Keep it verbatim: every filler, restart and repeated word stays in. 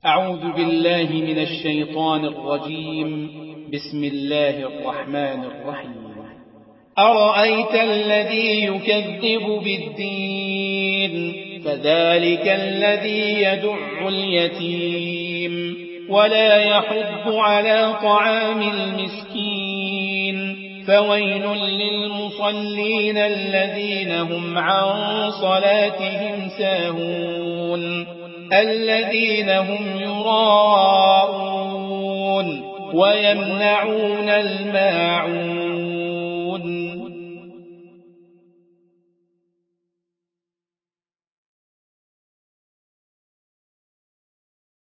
أعوذ بالله من الشيطان الرجيم. بسم الله الرحمن الرحيم. أرأيت الذي يكذب بالدين فذلك الذي يدع اليتيم ولا يحض على طعام المسكين فويل للمصلين الذين هم عن صلاتهم ساهون الذين هم يراءون ويمنعون الماعون